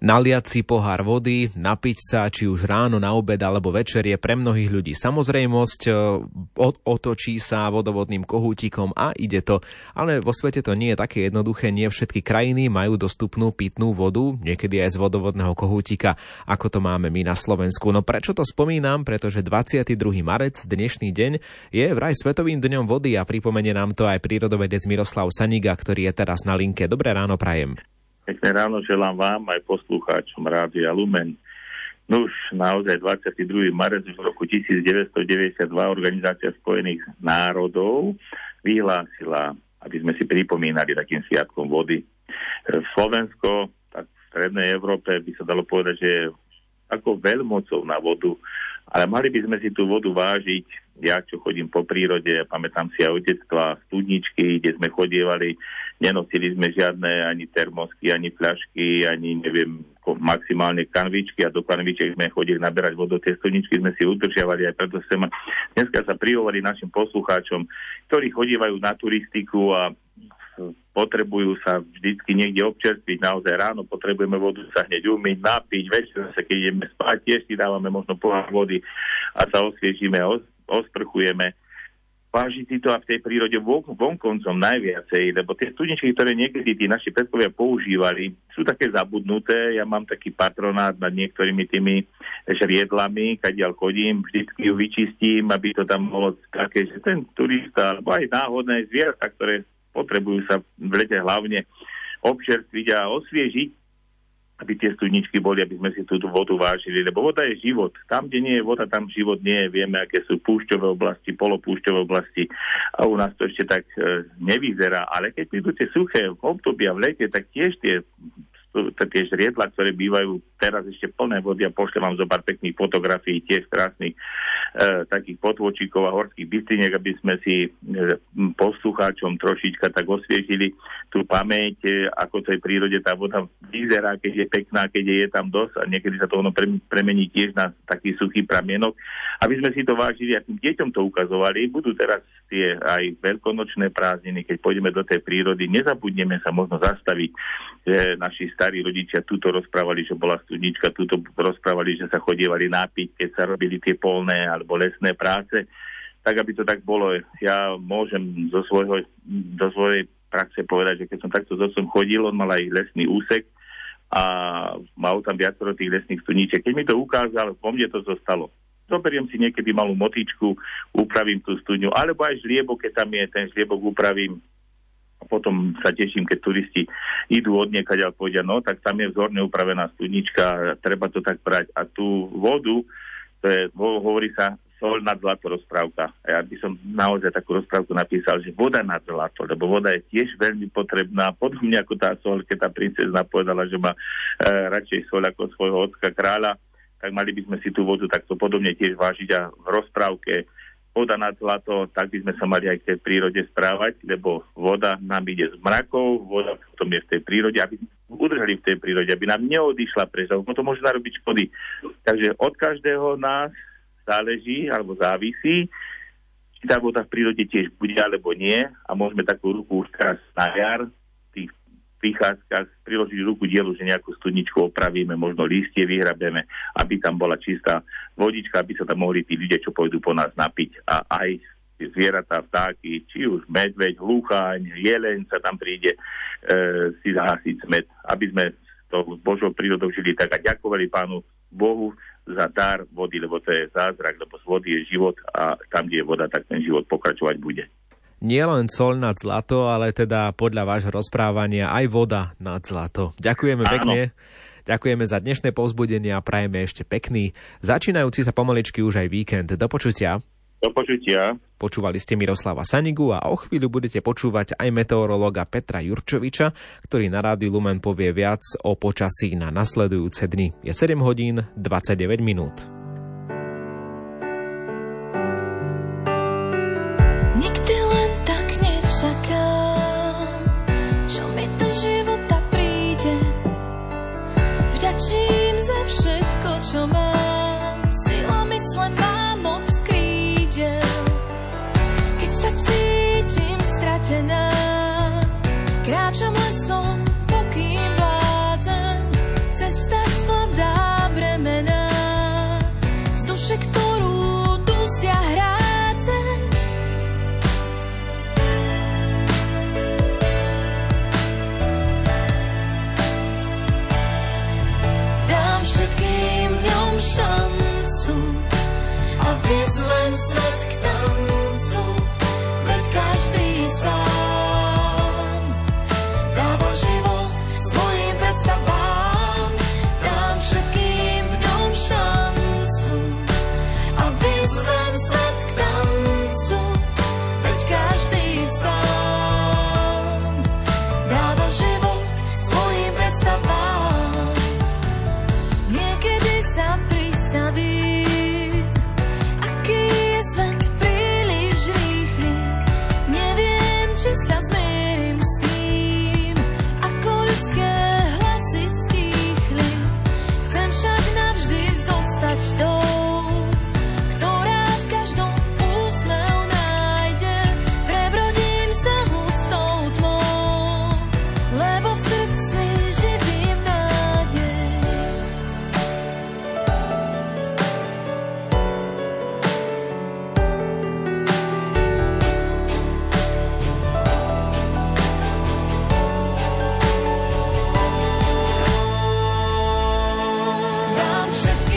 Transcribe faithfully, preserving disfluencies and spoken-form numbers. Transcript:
Naliať si pohár vody, napiť sa, či už ráno, na obed alebo večer je pre mnohých ľudí samozrejmosť, otočí sa vodovodným kohútikom a ide to. Ale vo svete to nie je také jednoduché, nie všetky krajiny majú dostupnú pitnú vodu, niekedy aj z vodovodného kohútika, ako to máme my na Slovensku. No prečo to spomínam? Pretože dvadsiateho druhého marca, dnešný deň, je vraj Svetovým dňom vody a pripomenie nám to aj prírodovedec Miroslav Saniga, ktorý je teraz na linke. Dobré ráno prajem. Pekné ráno želám vám aj poslucháčom Rádia Lumen. Nuž, naozaj dvadsiateho druhého marca v roku devätnásťstodeväťdesiatdva Organizácia spojených národov vyhlásila, aby sme si pripomínali takým sviatkom vody. Slovensko, tak v strednej Európe by sa dalo povedať, že je ako veľmocou na vodu, ale mali by sme si tú vodu vážiť. Ja, čo chodím po prírode, pamätám si aj od detstva studničky, kde sme chodievali, nenosili sme žiadne ani termosky, ani fľašky, ani neviem, maximálne kanvičky a do kanviček sme chodili naberať vodu. Tie studničky sme si udržiavali aj preto sem. Dneska sa prihovorí našim poslucháčom, ktorí chodívajú na turistiku a potrebujú sa vždycky niekde občerstviť. Naozaj ráno potrebujeme vodu sa hneď umyť, napiť, večer sa, keď ideme spať, tiež si dávame možno pohár vody a sa osviežíme, os, osprchujeme. Váži si to a v tej prírode von, vonkoncom najviacej, lebo tie studničky, ktoré niekedy tí naši predkovia používali, sú také zabudnuté. Ja mám taký patronát nad niektorými tými žriedlami, kadiaľ chodím, vždycky ju vyčistím, aby to tam bolo také, že ten turista, alebo aj náhodné zvieratá, ktoré potrebujú sa v lete hlavne občerstviť a osviežiť, aby tie studničky boli, aby sme si túto vodu vážili, lebo voda je život. Tam, kde nie je voda, tam život nie je. Vieme, aké sú púšťové oblasti, polopúšťové oblasti a u nás to ešte tak e, nevyzerá. Ale keď prídu tie suché obdobia v lete, tak tiež tie tie žriedla, ktoré bývajú teraz ešte plné vody a pošlem vám zo pár pekných fotografií, tiež krásnych e, takých potôčikov a horských bystriniek, aby sme si e, poslucháčom trošička tak osviežili tú pamäť, e, ako to je v prírode tá voda vyzerá, keď je pekná, keď je, je tam dosť a niekedy sa to ono pre, premení tiež na taký suchý pramienok. Aby sme si to vážili a tým deťom to ukazovali, budú teraz tie aj veľkonočné prázdniny, keď pôjdeme do tej prírody, nezabudneme sa možno zastaviť, že naši starí rodičia túto rozprávali, že bola studnička, túto rozprávali, že sa chodievali nápiť, keď sa robili tie polné alebo lesné práce, tak aby to tak bolo. Ja môžem zo, svojho, zo svojej praxe povedať, že keď som takto so som chodil, on mal aj lesný úsek a mal tam viacero tých lesných studničiek. Keď mi to ukázal, po mne to zostalo. Zoberiem si niekedy malú motičku, upravím tú studňu, alebo aj žliebok, keď tam je, ten žliebok upravím. A potom sa teším, keď turisti idú od niekaď a povedia, no tak tam je vzorne upravená studnička, treba to tak brať. A tú vodu, to je, hovorí sa, soľ nad zlato rozprávka. A ja by som naozaj takú rozprávku napísal, že voda nad zlato, lebo voda je tiež veľmi potrebná, podobne ako tá soľ, keď tá princezna povedala, že má e, radšej soľ ako svojho ocka kráľa, tak mali by sme si tú vodu takto podobne tiež vážiť a v rozprávke voda nad zlato, tak by sme sa mali aj v prírode správať, lebo voda nám ide z mrakov, voda potom je v tej prírode, aby sme udržali v tej prírode, aby nám neodišla preč, lebo to môže narobiť škody. Takže od každého nás záleží alebo závisí, či tá voda v prírode tiež bude alebo nie a môžeme takú ruku už teraz na jar v tých prichádzkach priložiť ruku dielu, že nejakú studničku opravíme, možno lístie vyhrabeme, aby tam bola čistá vodička, aby sa tam mohli tí ľudia, čo pôjdu po nás napiť a aj zvieratá, vtáky, či už medveď, hlucháň, jeleň sa tam príde e, si zahasiť smet, aby sme to s Božou prírodou žili tak a ďakovali Pánu Bohu za dar vody, lebo to je zázrak, lebo z vody je život a tam, kde je voda, tak ten život pokračovať bude. Nie len soľ nad zlato, ale teda podľa vášho rozprávania aj voda nad zlato. Ďakujeme Áno. pekne. Ďakujeme za dnešné povzbudenie a prajeme ešte pekný, začínajúci sa pomaličky už aj víkend. Do počutia. Do počutia. Počúvali ste Miroslava Sanigu a o chvíľu budete počúvať aj meteorológa Petra Jurčoviča, ktorý na Rádiu Lumen povie viac o počasí na nasledujúce dni. Je sedem hodín dvadsaťdeväť minút. Nikdy len tak nečakám, čo mi do života príde. Vďačím za všetko, čo mám, sila mysle má moc krídel. Keď sa cítim stratená, kráčam lesom, pokým vládzem, cesta vyzvem svet k tancu, veď každý sám dáva život svojim predstavám, dám všetkým v ňom šancu a vyzvem svet k tancu, veď každý sám dáva život svojim predstavám. Niekedy sa pristavím, aký je svet príliš rýchly, neviem, či sa zmierim s tým, ako ľudské hlasy stíchli. Chcem však navždy zostať tou, ktorá v každom úsmev nájde. Prebrodím sa hustou tmou, lebo v srdci živím nádej. Dám všetko